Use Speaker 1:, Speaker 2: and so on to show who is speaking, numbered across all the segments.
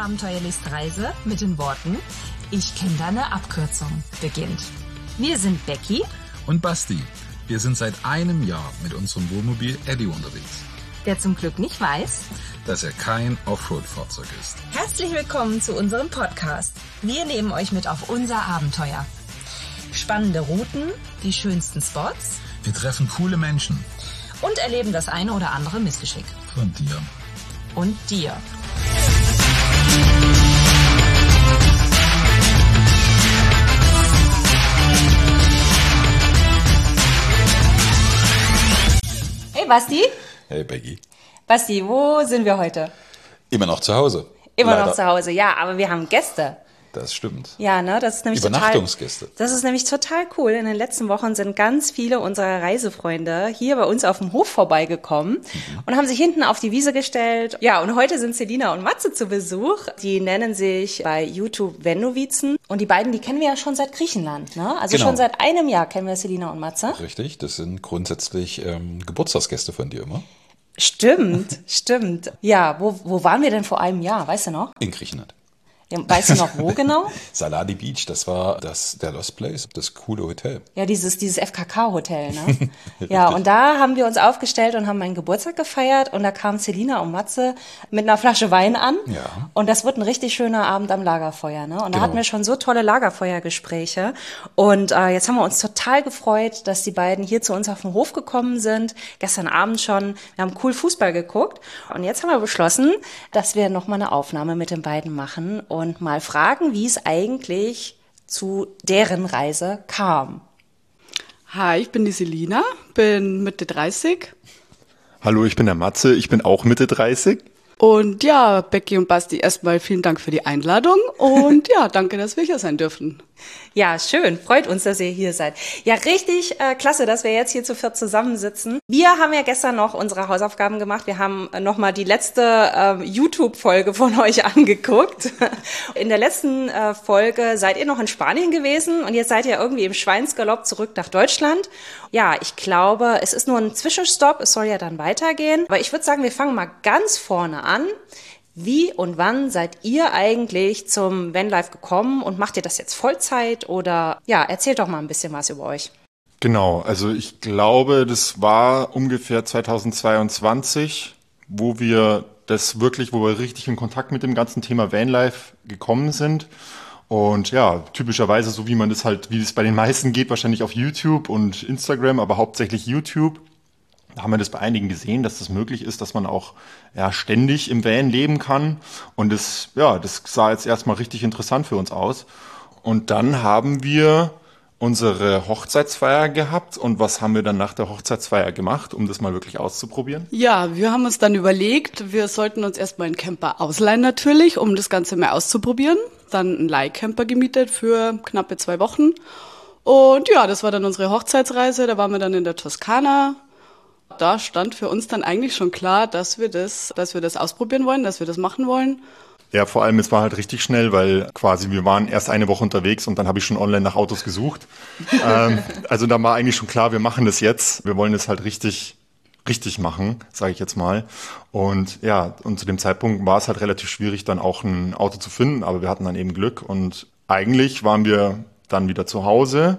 Speaker 1: Abenteuerlust-Reise mit den Worten Ich kenne deine Abkürzung beginnt. Wir sind Becky
Speaker 2: und Basti. Wir sind seit einem Jahr mit unserem Wohnmobil Eddie unterwegs,
Speaker 1: der zum Glück nicht weiß,
Speaker 2: dass er kein Offroad-Fahrzeug ist.
Speaker 1: Herzlich willkommen zu unserem Podcast. Wir nehmen euch mit auf unser Abenteuer. Spannende Routen, die schönsten Spots.
Speaker 2: Wir treffen coole Menschen.
Speaker 1: Und erleben das eine oder andere Missgeschick.
Speaker 2: Von dir.
Speaker 1: Und dir. Hey Basti.
Speaker 2: Hey Becky.
Speaker 1: Basti, wo sind wir heute?
Speaker 2: Immer noch zu Hause.
Speaker 1: Immer noch zu Hause, ja, aber wir haben Gäste.
Speaker 2: Das stimmt.
Speaker 1: Ja, ne, das ist nämlich
Speaker 2: Übernachtungsgäste.
Speaker 1: Das ist nämlich total cool. In den letzten Wochen sind ganz viele unserer Reisefreunde hier bei uns auf dem Hof vorbeigekommen und haben sich hinten auf die Wiese gestellt. Ja, und heute sind Selina und Matze zu Besuch. Die nennen sich bei YouTube Wendowizen. Und die beiden, die kennen wir ja schon seit Griechenland, ne? Also
Speaker 2: genau.
Speaker 1: Schon seit einem Jahr kennen wir Selina und Matze.
Speaker 2: Richtig, das sind grundsätzlich Geburtstagsgäste von dir immer.
Speaker 1: Stimmt, stimmt. Ja, wo waren wir denn vor einem Jahr? Weißt du noch?
Speaker 2: In Griechenland.
Speaker 1: Weißt du noch, wo genau?
Speaker 2: Saladi Beach, das war der Lost Place, das coole Hotel.
Speaker 1: Ja, dieses FKK-Hotel, ne? Ja, und da haben wir uns aufgestellt und haben meinen Geburtstag gefeiert und da kamen Selina und Matze mit einer Flasche Wein an.
Speaker 2: Ja.
Speaker 1: Und das wird ein richtig schöner Abend am Lagerfeuer, ne? Und da
Speaker 2: genau.
Speaker 1: hatten wir schon so tolle Lagerfeuergespräche. Und jetzt haben wir uns total gefreut, dass die beiden hier zu uns auf den Hof gekommen sind. Gestern Abend schon. Wir haben cool Fußball geguckt. Und jetzt haben wir beschlossen, dass wir nochmal eine Aufnahme mit den beiden machen und mal fragen, wie es eigentlich zu deren Reise kam.
Speaker 3: Hi, ich bin die Selina, bin Mitte 30.
Speaker 4: Hallo, ich bin der Matze, ich bin auch Mitte 30.
Speaker 3: Und ja, Becky und Basti, erstmal vielen Dank für die Einladung und ja, danke, dass wir hier sein dürfen.
Speaker 1: Ja, schön. Freut uns, dass ihr hier seid. Ja, richtig klasse, dass wir jetzt hier zu viert zusammensitzen. Wir haben ja gestern noch unsere Hausaufgaben gemacht. Wir haben nochmal die letzte YouTube-Folge von euch angeguckt. In der letzten Folge seid ihr noch in Spanien gewesen und jetzt seid ihr irgendwie im Schweinsgalopp zurück nach Deutschland. Ja, ich glaube, es ist nur ein Zwischenstopp. Es soll ja dann weitergehen. Aber ich würde sagen, wir fangen mal ganz vorne an. Wie und wann seid ihr eigentlich zum Vanlife gekommen und macht ihr das jetzt Vollzeit oder ja, erzählt doch mal ein bisschen was über euch.
Speaker 4: Genau, also ich glaube, das war ungefähr 2022, wo wir richtig in Kontakt mit dem ganzen Thema Vanlife gekommen sind. Und ja, typischerweise, so wie es bei den meisten geht, wahrscheinlich auf YouTube und Instagram, aber hauptsächlich YouTube. Da haben wir das bei einigen gesehen, dass das möglich ist, dass man auch ständig im Van leben kann. Und das sah jetzt erstmal richtig interessant für uns aus. Und dann haben wir unsere Hochzeitsfeier gehabt. Und was haben wir dann nach der Hochzeitsfeier gemacht, um das mal wirklich auszuprobieren?
Speaker 3: Ja, wir haben uns dann überlegt, wir sollten uns erstmal einen Camper ausleihen natürlich, um das Ganze mal auszuprobieren. Dann einen Leihcamper gemietet für knappe 2 Wochen. Und ja, das war dann unsere Hochzeitsreise. Da waren wir dann in der Toskana. Da stand für uns dann eigentlich schon klar, dass wir das ausprobieren wollen, dass wir das machen wollen.
Speaker 4: Ja, vor allem, es war halt richtig schnell, weil quasi wir waren erst eine Woche unterwegs und dann habe ich schon online nach Autos gesucht. Also da war eigentlich schon klar, wir machen das jetzt. Wir wollen es halt richtig machen, sage ich jetzt mal. Und ja, und zu dem Zeitpunkt war es halt relativ schwierig, dann auch ein Auto zu finden, aber wir hatten dann eben Glück. Und eigentlich waren wir dann wieder zu Hause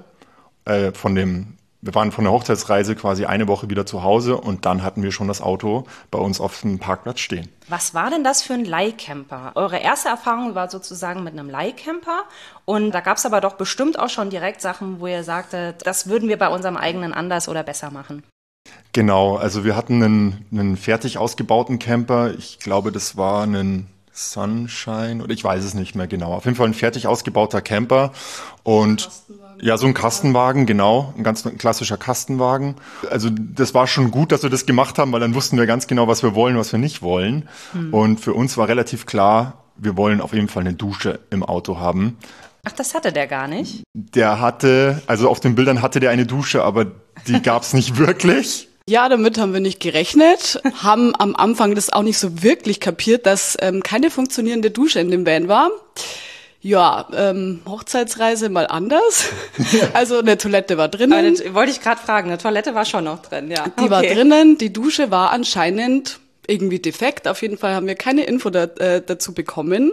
Speaker 4: Wir waren von der Hochzeitsreise quasi eine Woche wieder zu Hause und dann hatten wir schon das Auto bei uns auf dem Parkplatz stehen.
Speaker 1: Was war denn das für ein Leihcamper? Eure erste Erfahrung war sozusagen mit einem Leihcamper und da gab es aber doch bestimmt auch schon direkt Sachen, wo ihr sagtet, das würden wir bei unserem eigenen anders oder besser machen.
Speaker 4: Genau, also wir hatten einen fertig ausgebauten Camper. Ich glaube, das war ein Sunshine oder ich weiß es nicht mehr genau. Auf jeden Fall ein fertig ausgebauter Camper und ja, so ein Kastenwagen, genau, ein ganz klassischer Kastenwagen. Also das war schon gut, dass wir das gemacht haben, weil dann wussten wir ganz genau, was wir wollen, was wir nicht wollen. Und für uns war relativ klar, wir wollen auf jeden Fall eine Dusche im Auto haben.
Speaker 1: Ach, das hatte der gar nicht?
Speaker 4: Also auf den Bildern hatte der eine Dusche, aber die gab's nicht wirklich.
Speaker 3: Ja, damit haben wir nicht gerechnet, haben am Anfang das auch nicht so wirklich kapiert, dass keine funktionierende Dusche in dem Van war. Ja, Hochzeitsreise mal anders. Also eine Toilette war drinnen.
Speaker 1: Aber das wollte ich gerade fragen, eine Toilette war schon noch drin, ja.
Speaker 3: Die war drinnen, die Dusche war anscheinend irgendwie defekt. Auf jeden Fall haben wir keine Info dazu bekommen.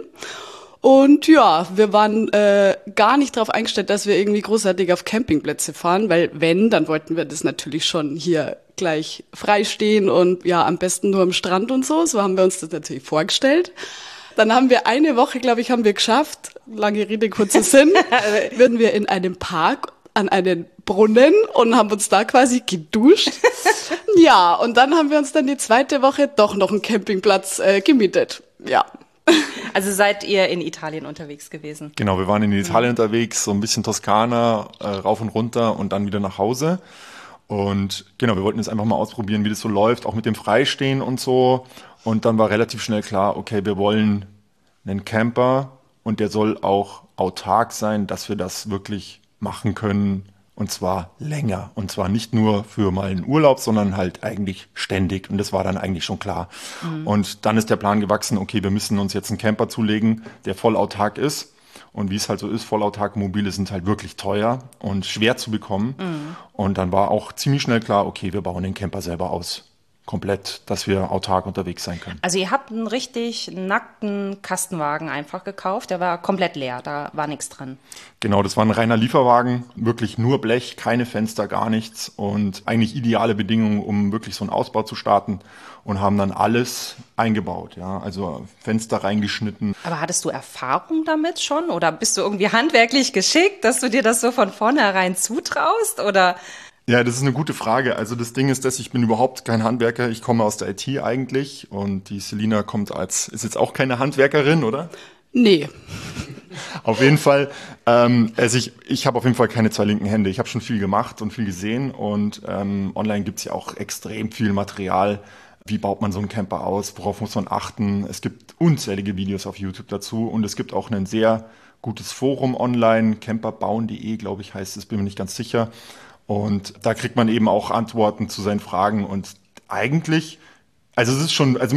Speaker 3: Und ja, wir waren gar nicht darauf eingestellt, dass wir irgendwie großartig auf Campingplätze fahren, weil wenn, dann wollten wir das natürlich schon hier gleich freistehen und ja, am besten nur am Strand und so. So haben wir uns das natürlich vorgestellt. Dann haben wir eine Woche, glaube ich, haben wir geschafft, lange Rede, kurzer Sinn, würden wir in einem Park an einen Brunnen und haben uns da quasi geduscht. Ja, und dann haben wir uns dann die zweite Woche doch noch einen Campingplatz gemietet. Ja.
Speaker 1: Also seid ihr in Italien unterwegs gewesen?
Speaker 4: Genau, wir waren in Italien unterwegs, so ein bisschen Toskana, rauf und runter und dann wieder nach Hause. Und genau, wir wollten jetzt einfach mal ausprobieren, wie das so läuft, auch mit dem Freistehen und so. Und dann war relativ schnell klar, okay, wir wollen einen Camper und der soll auch autark sein, dass wir das wirklich machen können. Und zwar länger. Und zwar nicht nur für mal einen Urlaub, sondern halt eigentlich ständig. Und das war dann eigentlich schon klar. Und dann ist der Plan gewachsen, okay, wir müssen uns jetzt einen Camper zulegen, der voll autark ist. Und wie es halt so ist, vollautarke Mobile sind halt wirklich teuer und schwer zu bekommen. Und dann war auch ziemlich schnell klar, okay, wir bauen den Camper selber aus. Komplett, dass wir autark unterwegs sein können.
Speaker 1: Also ihr habt einen richtig nackten Kastenwagen einfach gekauft, der war komplett leer, da war nichts drin.
Speaker 4: Genau, das war ein reiner Lieferwagen, wirklich nur Blech, keine Fenster, gar nichts und eigentlich ideale Bedingungen, um wirklich so einen Ausbau zu starten und haben dann alles eingebaut, ja, also Fenster reingeschnitten.
Speaker 1: Aber hattest du Erfahrung damit schon oder bist du irgendwie handwerklich geschickt, dass du dir das so von vornherein zutraust oder?
Speaker 4: Ja, das ist eine gute Frage. Also das Ding ist, dass ich bin überhaupt kein Handwerker. Ich komme aus der IT eigentlich und die Selina ist jetzt auch keine Handwerkerin, oder?
Speaker 3: Nee.
Speaker 4: Auf jeden Fall, also ich habe auf jeden Fall keine zwei linken Hände. Ich habe schon viel gemacht und viel gesehen und online gibt's ja auch extrem viel Material. Wie baut man so einen Camper aus? Worauf muss man achten? Es gibt unzählige Videos auf YouTube dazu und es gibt auch ein sehr gutes Forum online, camperbauen.de, glaube ich, heißt es, bin mir nicht ganz sicher. Und da kriegt man eben auch Antworten zu seinen Fragen und eigentlich, also es ist schon, also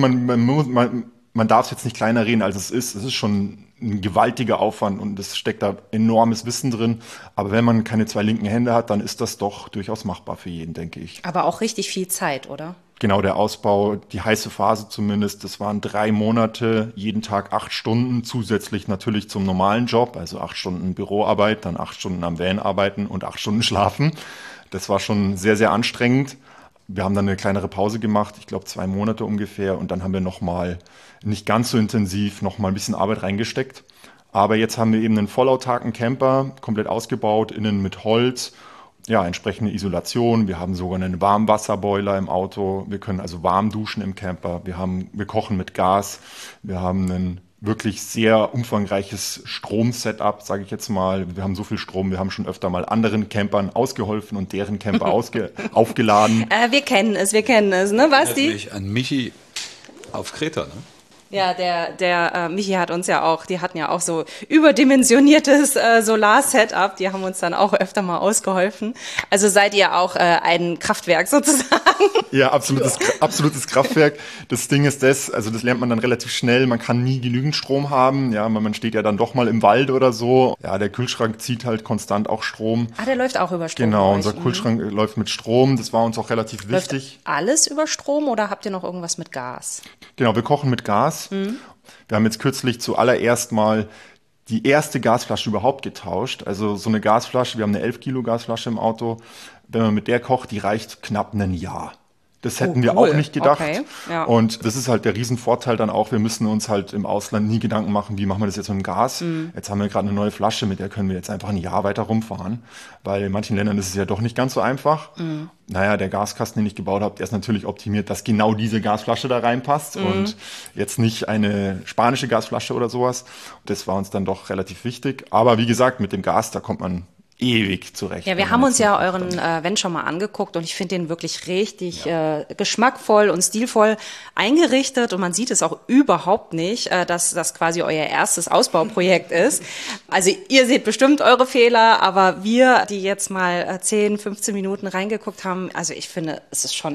Speaker 4: man darf es jetzt nicht kleiner reden, als es ist. Es ist schon ein gewaltiger Aufwand und es steckt da enormes Wissen drin. Aber wenn man keine zwei linken Hände hat, dann ist das doch durchaus machbar für jeden, denke ich.
Speaker 1: Aber auch richtig viel Zeit, oder?
Speaker 4: Genau, der Ausbau, die heiße Phase zumindest, das waren 3 Monate, jeden Tag 8 Stunden, zusätzlich natürlich zum normalen Job, also 8 Stunden Büroarbeit, dann 8 Stunden am Van arbeiten und 8 Stunden schlafen. Das war schon sehr, sehr anstrengend. Wir haben dann eine kleinere Pause gemacht, ich glaube 2 Monate ungefähr, und dann haben wir nochmal, nicht ganz so intensiv, nochmal ein bisschen Arbeit reingesteckt. Aber jetzt haben wir eben einen vollautarken Camper, komplett ausgebaut, innen mit Holz. Ja, entsprechende Isolation. Wir haben sogar einen Warmwasserboiler im Auto. Wir können also warm duschen im Camper. Wir kochen mit Gas. Wir haben ein wirklich sehr umfangreiches Strom-Setup, sage ich jetzt mal. Wir haben so viel Strom, wir haben schon öfter mal anderen Campern ausgeholfen und deren Camper aufgeladen.
Speaker 1: Wir kennen es, ne, Basti?
Speaker 2: Mich an Michi auf Kreta, ne?
Speaker 1: Ja, der Michi hat uns ja auch, die hatten ja auch so überdimensioniertes Solar-Setup, die haben uns dann auch öfter mal ausgeholfen. Also seid ihr auch ein Kraftwerk sozusagen?
Speaker 4: Ja, absolutes Kraftwerk. Das Ding ist das lernt man dann relativ schnell, man kann nie genügend Strom haben, ja, man steht ja dann doch mal im Wald oder so. Ja, der Kühlschrank zieht halt konstant auch Strom.
Speaker 1: Ah, der läuft auch über Strom.
Speaker 4: Genau, unser Kühlschrank läuft mit Strom, das war uns auch relativ wichtig.
Speaker 1: Läuft alles über Strom oder habt ihr noch irgendwas mit Gas?
Speaker 4: Genau, wir kochen mit Gas. Wir haben jetzt kürzlich zuallererst mal die erste Gasflasche überhaupt getauscht. Also so eine Gasflasche, wir haben eine 11 Kilo Gasflasche im Auto. Wenn man mit der kocht, die reicht knapp ein Jahr. Das hätten wir auch nicht gedacht.
Speaker 1: Okay, ja.
Speaker 4: Und das ist halt der Riesenvorteil dann auch. Wir müssen uns halt im Ausland nie Gedanken machen, wie machen wir das jetzt mit dem Gas. Jetzt haben wir gerade eine neue Flasche, mit der können wir jetzt einfach ein Jahr weiter rumfahren. Weil in manchen Ländern ist es ja doch nicht ganz so einfach. Naja, der Gaskasten, den ich gebaut habe, der ist natürlich optimiert, dass genau diese Gasflasche da reinpasst und jetzt nicht eine spanische Gasflasche oder sowas. Das war uns dann doch relativ wichtig. Aber wie gesagt, mit dem Gas, da kommt man ewig zurecht.
Speaker 1: Ja, wir haben uns ja euren Van schon mal angeguckt und ich finde den wirklich richtig geschmackvoll und stilvoll eingerichtet und man sieht es auch überhaupt nicht, dass das quasi euer erstes Ausbauprojekt ist. Also ihr seht bestimmt eure Fehler, aber wir, die jetzt mal 10, 15 Minuten reingeguckt haben, also ich finde, es ist schon echt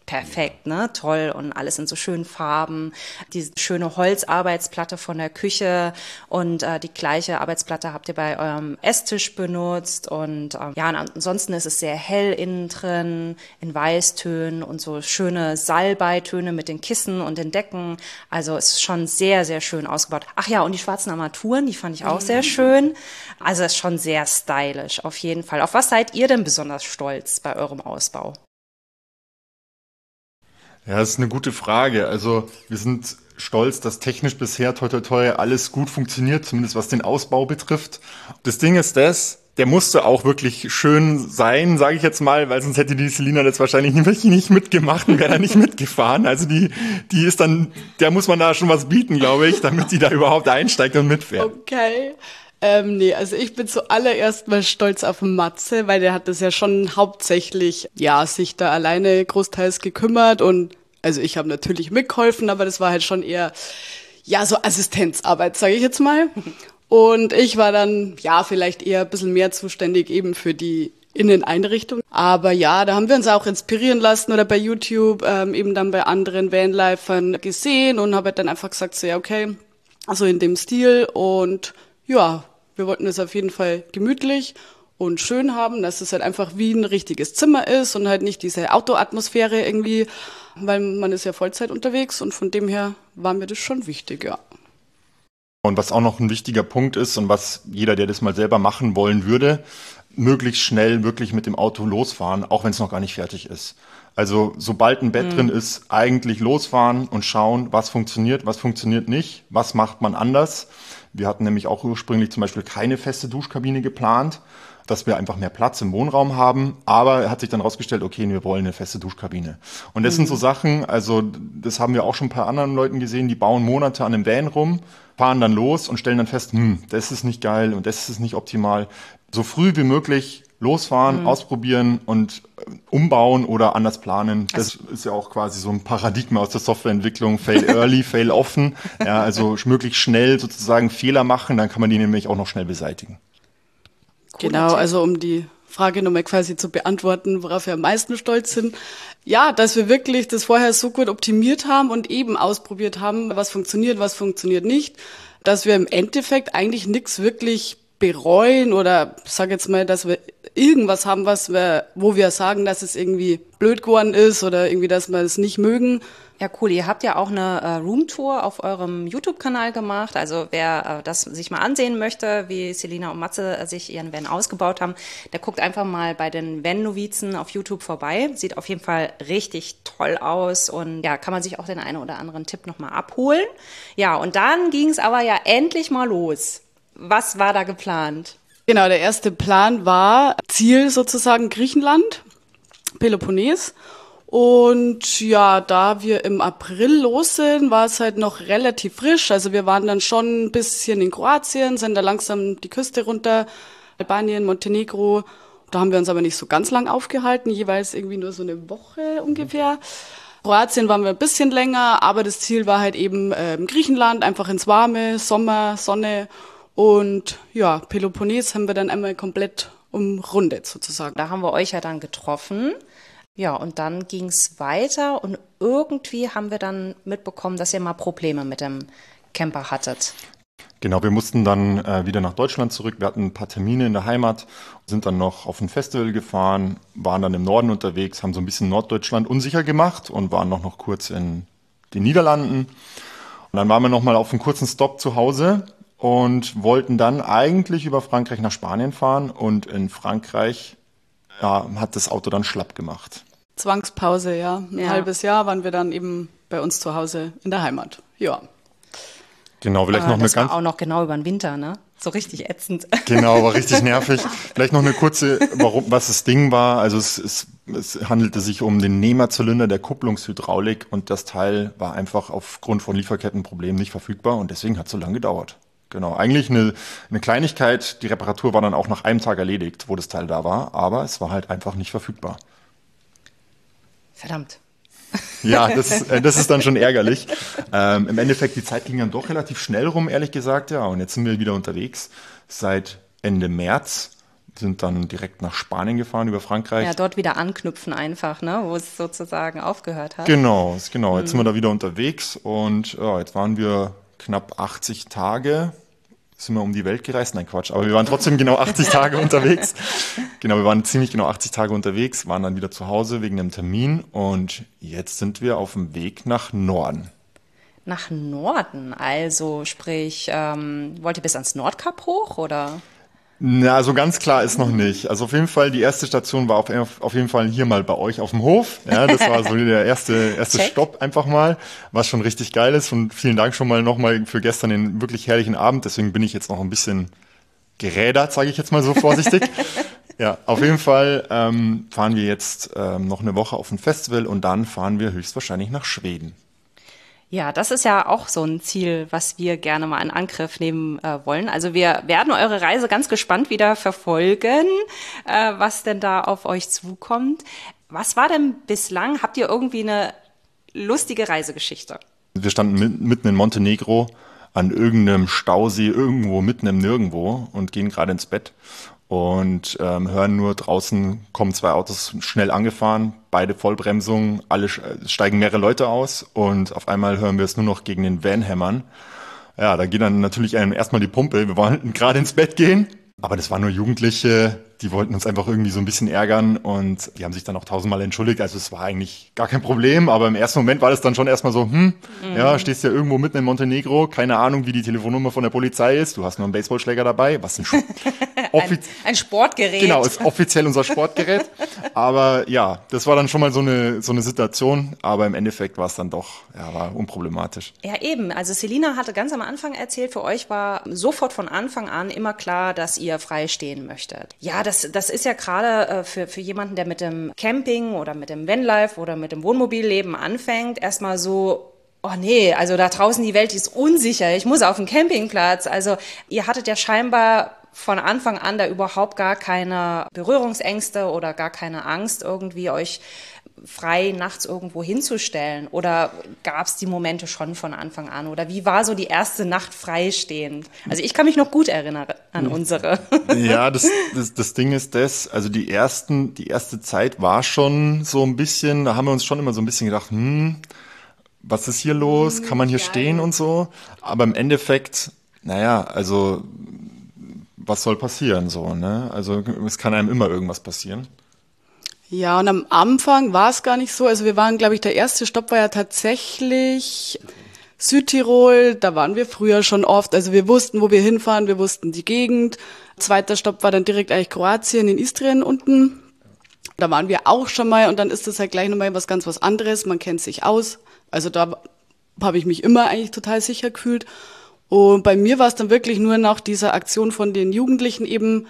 Speaker 1: perfekt, ne? Toll und alles in so schönen Farben. Diese schöne Holzarbeitsplatte von der Küche und die gleiche Arbeitsplatte habt ihr bei eurem Esstisch benutzt und und ansonsten ist es sehr hell innen drin, in Weißtönen und so schöne Salbeitöne mit den Kissen und den Decken. Also es ist schon sehr, sehr schön ausgebaut. Ach ja, und die schwarzen Armaturen, die fand ich auch sehr schön. Also es ist schon sehr stylisch, auf jeden Fall. Auf was seid ihr denn besonders stolz bei eurem Ausbau?
Speaker 4: Ja, das ist eine gute Frage. Also wir sind stolz, dass technisch bisher toi toi toi alles gut funktioniert, zumindest was den Ausbau betrifft. Das Ding ist der musste auch wirklich schön sein, sage ich jetzt mal, weil sonst hätte die Selina das wahrscheinlich nicht mitgemacht und wäre da nicht mitgefahren. Also die ist dann, der muss man da schon was bieten, glaube ich, damit die da überhaupt einsteigt und mitfährt.
Speaker 3: Okay. Nee, also ich bin zuallererst mal stolz auf den Matze, weil der hat das ja schon hauptsächlich, sich da alleine großteils gekümmert und also ich habe natürlich mitgeholfen, aber das war halt schon eher, so Assistenzarbeit, sage ich jetzt mal. Und ich war dann, vielleicht eher ein bisschen mehr zuständig eben für die Inneneinrichtung. Aber da haben wir uns auch inspirieren lassen oder bei YouTube eben dann bei anderen Vanlifern gesehen und habe halt dann einfach gesagt, so okay, also in dem Stil und wir wollten es auf jeden Fall gemütlich und schön haben, dass es halt einfach wie ein richtiges Zimmer ist und halt nicht diese Autoatmosphäre irgendwie, weil man ist ja Vollzeit unterwegs und von dem her war mir das schon wichtig, ja.
Speaker 4: Und was auch noch ein wichtiger Punkt ist und was jeder, der das mal selber machen wollen würde, möglichst schnell wirklich mit dem Auto losfahren, auch wenn es noch gar nicht fertig ist. Also sobald ein Bett drin ist, eigentlich losfahren und schauen, was funktioniert nicht, was macht man anders. Wir hatten nämlich auch ursprünglich zum Beispiel keine feste Duschkabine geplant, dass wir einfach mehr Platz im Wohnraum haben. Aber hat sich dann rausgestellt, okay, wir wollen eine feste Duschkabine. Und das sind so Sachen, also das haben wir auch schon ein paar anderen Leuten gesehen, die bauen Monate an einem Van rum, fahren dann los und stellen dann fest, das ist nicht geil und das ist nicht optimal. So früh wie möglich losfahren, ausprobieren und umbauen oder anders planen. Das ist ja auch quasi so ein Paradigma aus der Softwareentwicklung. Fail early, fail often. Ja, also möglichst schnell sozusagen Fehler machen, dann kann man die nämlich auch noch schnell beseitigen.
Speaker 3: Genau, also um die Frage nochmal quasi zu beantworten, worauf wir am meisten stolz sind. Ja, dass wir wirklich das vorher so gut optimiert haben und eben ausprobiert haben, was funktioniert nicht. Dass wir im Endeffekt eigentlich nichts wirklich bereuen oder sag jetzt mal, dass wir irgendwas haben, wo wir sagen, dass es irgendwie blöd geworden ist oder irgendwie, dass wir es nicht mögen.
Speaker 1: Ja, cool. Ihr habt ja auch eine Roomtour auf eurem YouTube-Kanal gemacht. Also wer das sich mal ansehen möchte, wie Selina und Matze sich ihren Van ausgebaut haben, der guckt einfach mal bei den Van-Novizen auf YouTube vorbei. Sieht auf jeden Fall richtig toll aus und kann man sich auch den einen oder anderen Tipp nochmal abholen. Ja, und dann ging es aber ja endlich mal los. Was war da geplant?
Speaker 3: Genau, der erste Plan war Ziel sozusagen Griechenland, Peloponnes. Und da wir im April los sind, war es halt noch relativ frisch. Also wir waren dann schon ein bisschen in Kroatien, sind da langsam die Küste runter, Albanien, Montenegro. Da haben wir uns aber nicht so ganz lang aufgehalten, jeweils irgendwie nur so eine Woche ungefähr. Kroatien waren wir ein bisschen länger, aber das Ziel war halt eben Griechenland, einfach ins Warme, Sommer, Sonne. Und Peloponnes haben wir dann einmal komplett umrundet sozusagen.
Speaker 1: Da haben wir euch ja dann getroffen. Ja, und dann ging es weiter und irgendwie haben wir dann mitbekommen, dass ihr mal Probleme mit dem Camper hattet.
Speaker 4: Genau, wir mussten dann wieder nach Deutschland zurück. Wir hatten ein paar Termine in der Heimat, sind dann noch auf ein Festival gefahren, waren dann im Norden unterwegs, haben so ein bisschen Norddeutschland unsicher gemacht und waren noch kurz in den Niederlanden. Und dann waren wir nochmal auf einen kurzen Stopp zu Hause und wollten dann eigentlich über Frankreich nach Spanien fahren. Und in Frankreich hat das Auto dann schlapp gemacht.
Speaker 3: Zwangspause, ein halbes Jahr waren wir dann eben bei uns zu Hause in der Heimat. Ja.
Speaker 4: Genau, vielleicht noch eine
Speaker 1: das war auch noch genau über den Winter, ne? So richtig ätzend.
Speaker 4: Genau, war richtig nervig. Vielleicht noch eine kurze, was das Ding war. Also es handelte sich um den Nehmerzylinder der Kupplungshydraulik und das Teil war einfach aufgrund von Lieferkettenproblemen nicht verfügbar und deswegen hat es so lange gedauert. Genau, eigentlich eine Kleinigkeit. Die Reparatur war dann auch nach einem Tag erledigt, wo das Teil da war, aber es war halt einfach nicht verfügbar.
Speaker 1: Verdammt.
Speaker 4: Ja, das ist dann schon ärgerlich. Im Endeffekt, die Zeit ging dann doch relativ schnell rum, ehrlich gesagt. Ja, und jetzt sind wir wieder unterwegs seit Ende März, sind dann direkt nach Spanien gefahren, über Frankreich.
Speaker 1: Ja, dort wieder anknüpfen einfach, ne, wo es sozusagen aufgehört hat.
Speaker 4: Genau. Jetzt sind wir da wieder unterwegs und ja, jetzt waren wir knapp 80 Tage, sind wir um die Welt gereist. Nein, Quatsch, aber wir waren trotzdem genau 80 Tage unterwegs. Genau, wir waren ziemlich genau 80 Tage unterwegs, waren dann wieder zu Hause wegen einem Termin und jetzt sind wir auf dem Weg nach Norden.
Speaker 1: Nach Norden, also sprich, wollt ihr bis ans Nordkap hoch, oder?
Speaker 4: Na, so ganz klar ist noch nicht. Also auf jeden Fall, die erste Station war auf jeden Fall hier mal bei euch auf dem Hof. Ja, das war so der erste Stopp einfach mal, was schon richtig geil ist. Und vielen Dank schon mal nochmal für gestern den wirklich herrlichen Abend. Deswegen bin ich jetzt noch ein bisschen gerädert, sage ich jetzt mal so vorsichtig. Ja, auf jeden Fall fahren wir jetzt noch eine Woche auf ein Festival und dann fahren wir höchstwahrscheinlich nach Schweden.
Speaker 1: Ja, das ist ja auch so ein Ziel, was wir gerne mal in Angriff nehmen wollen. Also wir werden eure Reise ganz gespannt wieder verfolgen, was denn da auf euch zukommt. Was war denn bislang? Habt ihr irgendwie eine lustige Reisegeschichte?
Speaker 4: Wir standen mitten in Montenegro an irgendeinem Stausee, irgendwo mitten im Nirgendwo und gehen gerade ins Bett. Und hören nur draußen, kommen 2 Autos schnell angefahren, beide Vollbremsung, steigen mehrere Leute aus und auf einmal hören wir es nur noch gegen den Van hämmern. Ja, da geht dann natürlich einem erstmal die Pumpe, wir wollten gerade ins Bett gehen, aber das waren nur Jugendliche, die wollten uns einfach irgendwie so ein bisschen ärgern und die haben sich dann auch 1000-mal entschuldigt, also es war eigentlich gar kein Problem, aber im ersten Moment war das dann schon erstmal so, ja, stehst ja irgendwo mitten in Montenegro, keine Ahnung, wie die Telefonnummer von der Polizei ist, du hast nur einen Baseballschläger dabei, was
Speaker 1: ein Sportgerät.
Speaker 4: Genau, ist offiziell unser Sportgerät, aber ja, das war dann schon mal so eine Situation, aber im Endeffekt war es dann doch, ja, war unproblematisch.
Speaker 1: Ja, eben, also Selina hatte ganz am Anfang erzählt, für euch war sofort von Anfang an immer klar, dass ihr frei stehen möchtet. Ja, das ist ja gerade für jemanden, der mit dem Camping oder mit dem Vanlife oder mit dem Wohnmobilleben anfängt, erstmal so, oh nee, also da draußen die Welt ist unsicher, ich muss auf den Campingplatz. Also ihr hattet ja scheinbar von Anfang an da überhaupt gar keine Berührungsängste oder gar keine Angst, irgendwie euch frei nachts irgendwo hinzustellen? Oder gab es die Momente schon von Anfang an? Oder wie war so die erste Nacht freistehend? Also ich kann mich noch gut erinnern an unsere.
Speaker 4: Ja, das Ding ist also die erste Zeit war schon so ein bisschen, da haben wir uns schon immer so ein bisschen gedacht, was ist hier los? Kann man hier stehen und so? Aber im Endeffekt, naja, also was soll passieren so, ne? Also es kann einem immer irgendwas passieren.
Speaker 3: Ja, und am Anfang war es gar nicht so. Also wir waren, glaube ich, der erste Stopp war ja tatsächlich Südtirol. Da waren wir früher schon oft. Also wir wussten, wo wir hinfahren, wir wussten die Gegend. Zweiter Stopp war dann direkt eigentlich Kroatien in Istrien unten. Da waren wir auch schon mal und dann ist das halt gleich nochmal was anderes. Man kennt sich aus. Also da habe ich mich immer eigentlich total sicher gefühlt. Und bei mir war es dann wirklich nur nach dieser Aktion von den Jugendlichen eben,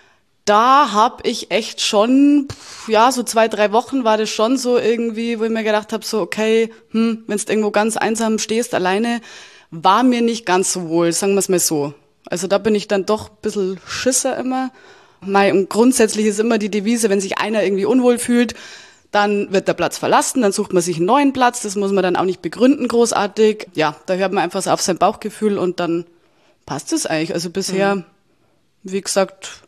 Speaker 3: da habe ich echt schon, ja, so 2-3 Wochen war das schon so irgendwie, wo ich mir gedacht habe, so okay, wenn du irgendwo ganz einsam stehst, alleine, war mir nicht ganz so wohl, sagen wir es mal so. Also da bin ich dann doch ein bisschen Schisser immer. Und grundsätzlich ist immer die Devise, wenn sich einer irgendwie unwohl fühlt, dann wird der Platz verlassen, dann sucht man sich einen neuen Platz, das muss man dann auch nicht begründen großartig. Ja, da hört man einfach so auf sein Bauchgefühl und dann passt es eigentlich. Also bisher, wie gesagt,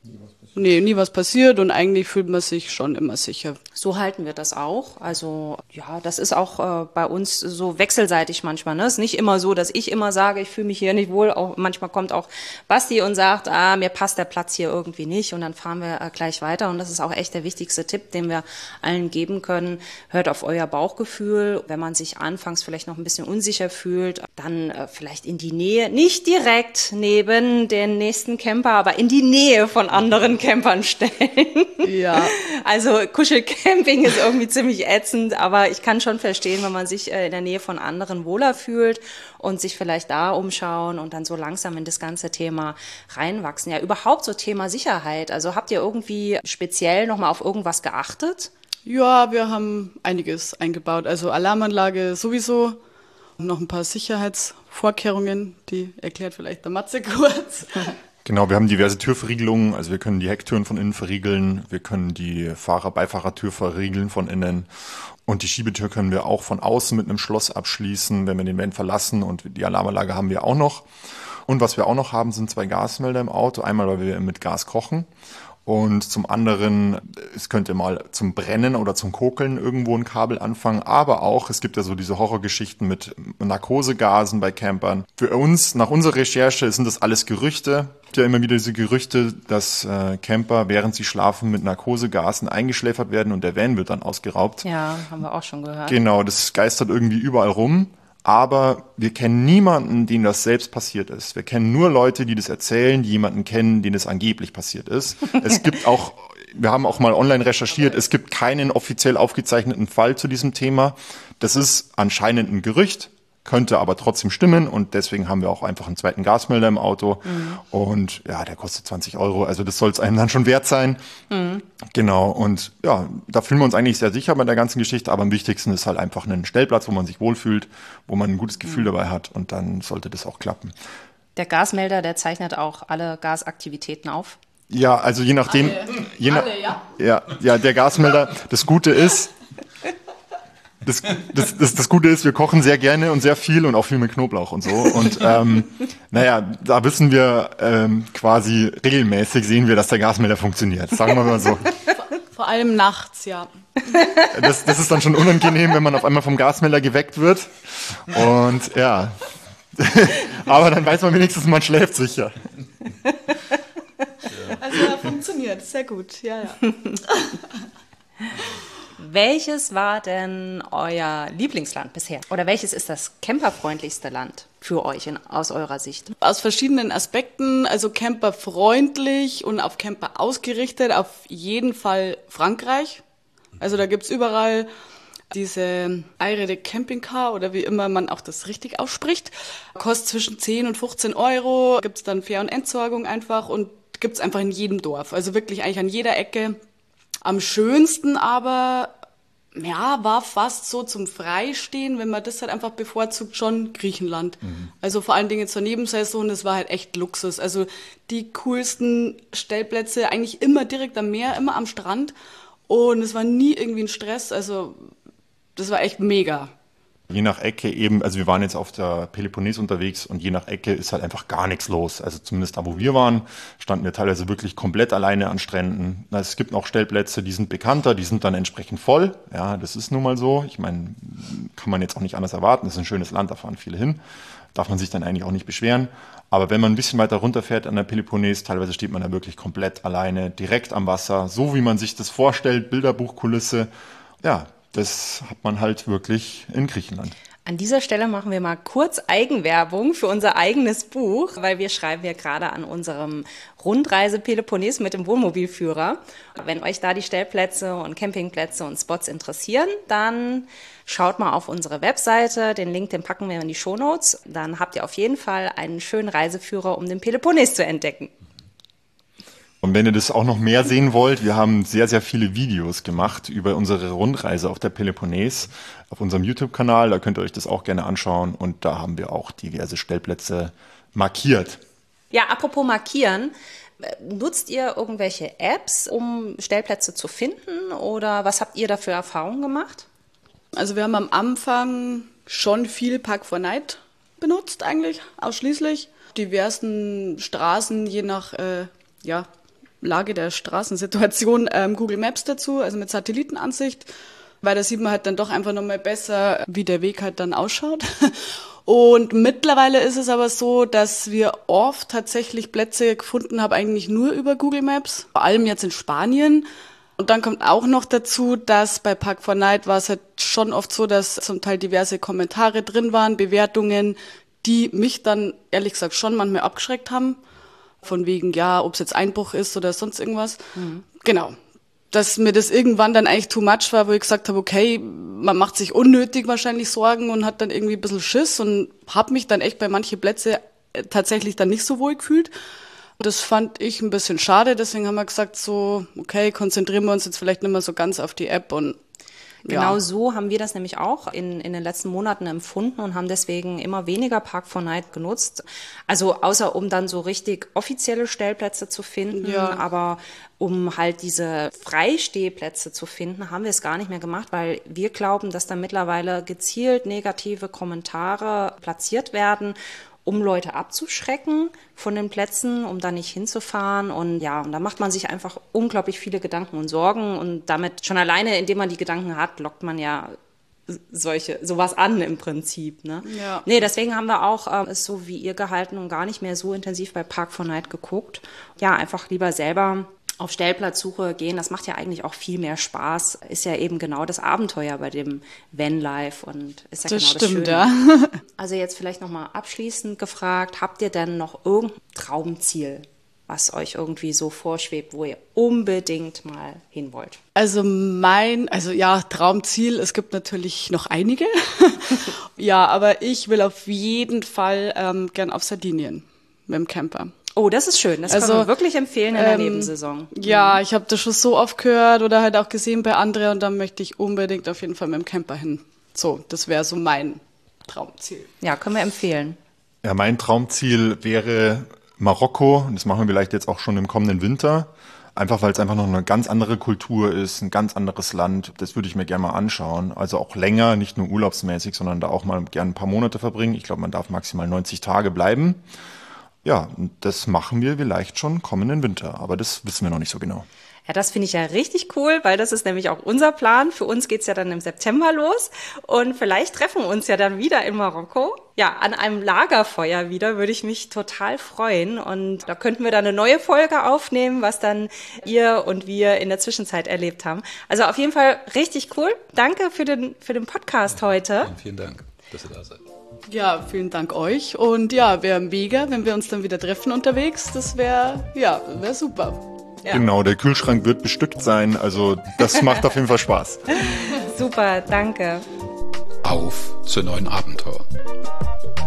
Speaker 3: nie was passiert und eigentlich fühlt man sich schon immer sicher.
Speaker 1: So halten wir das auch. Also ja, das ist auch bei uns so wechselseitig manchmal. Ne? Es ist nicht immer so, dass ich immer sage, ich fühle mich hier nicht wohl. Auch manchmal kommt auch Basti und sagt, mir passt der Platz hier irgendwie nicht und dann fahren wir gleich weiter. Und das ist auch echt der wichtigste Tipp, den wir allen geben können. Hört auf euer Bauchgefühl. Wenn man sich anfangs vielleicht noch ein bisschen unsicher fühlt, dann vielleicht in die Nähe, nicht direkt neben den nächsten Camper, aber in die Nähe von anderen Campern stellen.
Speaker 3: Ja.
Speaker 1: Also Kuschelcamping ist irgendwie ziemlich ätzend, aber ich kann schon verstehen, wenn man sich in der Nähe von anderen wohler fühlt und sich vielleicht da umschauen und dann so langsam in das ganze Thema reinwachsen. Ja, überhaupt so Thema Sicherheit. Also habt ihr irgendwie speziell nochmal auf irgendwas geachtet?
Speaker 3: Ja, wir haben einiges eingebaut. Also Alarmanlage sowieso, noch ein paar Sicherheitsvorkehrungen, die erklärt vielleicht der Matze kurz.
Speaker 4: Genau, wir haben diverse Türverriegelungen, also wir können die Hecktüren von innen verriegeln, wir können die Beifahrer-Tür verriegeln von innen und die Schiebetür können wir auch von außen mit einem Schloss abschließen, wenn wir den Van verlassen und die Alarmanlage haben wir auch noch. Und was wir auch noch haben, sind 2 Gasmelder im Auto. Einmal, weil wir mit Gas kochen. Und zum anderen, es könnte mal zum Brennen oder zum Kokeln irgendwo ein Kabel anfangen. Aber auch, es gibt ja so diese Horrorgeschichten mit Narkosegasen bei Campern. Für uns, nach unserer Recherche, sind das alles Gerüchte. Es gibt ja immer wieder diese Gerüchte, dass Camper, während sie schlafen, mit Narkosegasen eingeschläfert werden und der Van wird dann ausgeraubt.
Speaker 1: Ja, haben wir auch schon gehört.
Speaker 4: Genau, das geistert irgendwie überall rum. Aber wir kennen niemanden, dem das selbst passiert ist. Wir kennen nur Leute, die das erzählen, die jemanden kennen, denen es angeblich passiert ist. Es gibt auch, wir haben auch mal online recherchiert, es gibt keinen offiziell aufgezeichneten Fall zu diesem Thema. Das ist anscheinend ein Gerücht, könnte aber trotzdem stimmen und deswegen haben wir auch einfach einen 2. Gasmelder im Auto. Und ja, der kostet 20 Euro, also das soll es einem dann schon wert sein. Genau, und ja, da fühlen wir uns eigentlich sehr sicher bei der ganzen Geschichte, aber am wichtigsten ist halt einfach ein Stellplatz, wo man sich wohlfühlt, wo man ein gutes Gefühl dabei hat und dann sollte das auch klappen.
Speaker 1: Der Gasmelder, der zeichnet auch alle Gasaktivitäten auf?
Speaker 4: Ja, also je nachdem. Ja, der Gasmelder, das Gute ist, das Gute ist, wir kochen sehr gerne und sehr viel und auch viel mit Knoblauch und so. Und da wissen wir quasi regelmäßig, sehen wir, dass der Gasmelder funktioniert. Sagen wir mal so.
Speaker 3: Vor allem nachts, ja.
Speaker 4: Das ist dann schon unangenehm, wenn man auf einmal vom Gasmelder geweckt wird. Und ja, aber dann weiß man wenigstens, man schläft sicher.
Speaker 3: Also er funktioniert, sehr gut, ja.
Speaker 1: Welches war denn euer Lieblingsland bisher? Oder welches ist das camperfreundlichste Land für euch aus eurer Sicht?
Speaker 3: Aus verschiedenen Aspekten, also camperfreundlich und auf Camper ausgerichtet, auf jeden Fall Frankreich. Also da gibt's überall diese Aire de Camping Car oder wie immer man auch das richtig ausspricht. Kostet zwischen 10 und 15 Euro, gibt's dann Fähr- und Entsorgung einfach und gibt's einfach in jedem Dorf. Also wirklich eigentlich an jeder Ecke. Am schönsten aber, ja, war fast so zum Freistehen, wenn man das halt einfach bevorzugt, schon Griechenland. Also vor allen Dingen zur Nebensaison, das war halt echt Luxus. Also die coolsten Stellplätze, eigentlich immer direkt am Meer, immer am Strand. Und es war nie irgendwie ein Stress, also das war echt mega.
Speaker 4: Je nach Ecke eben, also wir waren jetzt auf der Peloponnes unterwegs und je nach Ecke ist halt einfach gar nichts los. Also zumindest da, wo wir waren, standen wir teilweise wirklich komplett alleine an Stränden. Es gibt noch Stellplätze, die sind bekannter, die sind dann entsprechend voll. Ja, das ist nun mal so. Ich meine, kann man jetzt auch nicht anders erwarten. Das ist ein schönes Land, da fahren viele hin. Darf man sich dann eigentlich auch nicht beschweren. Aber wenn man ein bisschen weiter runterfährt an der Peloponnes, teilweise steht man da wirklich komplett alleine, direkt am Wasser, so wie man sich das vorstellt, Bilderbuchkulisse. Ja, das hat man halt wirklich in Griechenland.
Speaker 1: An dieser Stelle machen wir mal kurz Eigenwerbung für unser eigenes Buch, weil wir schreiben ja gerade an unserem Rundreise Peloponnes mit dem Wohnmobilführer. Wenn euch da die Stellplätze und Campingplätze und Spots interessieren, dann schaut mal auf unsere Webseite. Den Link, den packen wir in die Shownotes. Dann habt ihr auf jeden Fall einen schönen Reiseführer, um den Peloponnes zu entdecken.
Speaker 4: Und wenn ihr das auch noch mehr sehen wollt, wir haben sehr, sehr viele Videos gemacht über unsere Rundreise auf der Peloponnes auf unserem YouTube-Kanal. Da könnt ihr euch das auch gerne anschauen. Und da haben wir auch diverse Stellplätze markiert.
Speaker 1: Ja, apropos markieren. Nutzt ihr irgendwelche Apps, um Stellplätze zu finden? Oder was habt ihr da für Erfahrungen gemacht?
Speaker 3: Also wir haben am Anfang schon viel Park4Night benutzt eigentlich, ausschließlich. Diversen Straßen, je nach Lage der Straßensituation, Google Maps dazu, also mit Satellitenansicht, weil da sieht man halt dann doch einfach nochmal besser, wie der Weg halt dann ausschaut. Und mittlerweile ist es aber so, dass wir oft tatsächlich Plätze gefunden haben, eigentlich nur über Google Maps, vor allem jetzt in Spanien. Und dann kommt auch noch dazu, dass bei Park4Night war es halt schon oft so, dass zum Teil diverse Kommentare drin waren, Bewertungen, die mich dann ehrlich gesagt schon manchmal abgeschreckt haben. Von wegen, ja, ob es jetzt Einbruch ist oder sonst irgendwas. Genau. Dass mir das irgendwann dann eigentlich too much war, wo ich gesagt habe, okay, man macht sich unnötig wahrscheinlich Sorgen und hat dann irgendwie ein bisschen Schiss und habe mich dann echt bei manchen Plätzen tatsächlich dann nicht so wohl gefühlt. Das fand ich ein bisschen schade, deswegen haben wir gesagt so, okay, konzentrieren wir uns jetzt vielleicht nicht mehr so ganz auf die App und
Speaker 1: Genau so haben wir das nämlich auch in den letzten Monaten empfunden und haben deswegen immer weniger Park4Night genutzt. Also außer um dann so richtig offizielle Stellplätze zu finden, aber um halt diese Freistehplätze zu finden, haben wir es gar nicht mehr gemacht, weil wir glauben, dass da mittlerweile gezielt negative Kommentare platziert werden. um Leute abzuschrecken von den Plätzen, um da nicht hinzufahren. Und ja, und da macht man sich einfach unglaublich viele Gedanken und Sorgen. Und damit schon alleine, indem man die Gedanken hat, lockt man ja sowas an im Prinzip. Ne?
Speaker 3: Ja.
Speaker 1: Nee, deswegen haben wir auch es so wie ihr gehalten und gar nicht mehr so intensiv bei Park4Night geguckt. Ja, einfach lieber selber auf Stellplatzsuche gehen, das macht ja eigentlich auch viel mehr Spaß. Ist ja eben genau das Abenteuer bei dem Vanlife und ist ja
Speaker 3: Das
Speaker 1: genau das
Speaker 3: stimmt,
Speaker 1: Schöne.
Speaker 3: ja.
Speaker 1: Also jetzt vielleicht nochmal abschließend gefragt, habt ihr denn noch irgendein Traumziel, was euch irgendwie so vorschwebt, wo ihr unbedingt mal hin wollt?
Speaker 3: Also Traumziel, es gibt natürlich noch einige. Ja, aber ich will auf jeden Fall gern auf Sardinien mit dem Camper.
Speaker 1: Oh, das ist schön. Das können wir wirklich empfehlen in der Nebensaison.
Speaker 3: Ja, ich habe das schon so oft gehört oder halt auch gesehen bei anderen und dann möchte ich unbedingt auf jeden Fall mit dem Camper hin. So, das wäre so mein Traumziel.
Speaker 1: Ja, können wir empfehlen.
Speaker 4: Ja, mein Traumziel wäre Marokko. Das machen wir vielleicht jetzt auch schon im kommenden Winter. Einfach, weil es einfach noch eine ganz andere Kultur ist, ein ganz anderes Land. Das würde ich mir gerne mal anschauen. Also auch länger, nicht nur urlaubsmäßig, sondern da auch mal gerne ein paar Monate verbringen. Ich glaube, man darf maximal 90 Tage bleiben. Ja, und das machen wir vielleicht schon kommenden Winter, aber das wissen wir noch nicht so genau.
Speaker 1: Ja, das finde ich ja richtig cool, weil das ist nämlich auch unser Plan. Für uns geht's ja dann im September los und vielleicht treffen wir uns ja dann wieder in Marokko. Ja, an einem Lagerfeuer wieder, würde ich mich total freuen. Und da könnten wir dann eine neue Folge aufnehmen, was dann ihr und wir in der Zwischenzeit erlebt haben. Also auf jeden Fall richtig cool. Danke für den Podcast heute.
Speaker 2: Vielen Dank, dass ihr da seid.
Speaker 3: Ja, vielen Dank euch. Und ja, wäre mega, wenn wir uns dann wieder treffen unterwegs. Das wäre super.
Speaker 1: Ja.
Speaker 4: Genau, der Kühlschrank wird bestückt sein. Also das macht auf jeden Fall Spaß.
Speaker 1: Super, danke.
Speaker 2: Auf zu neuen Abenteuern.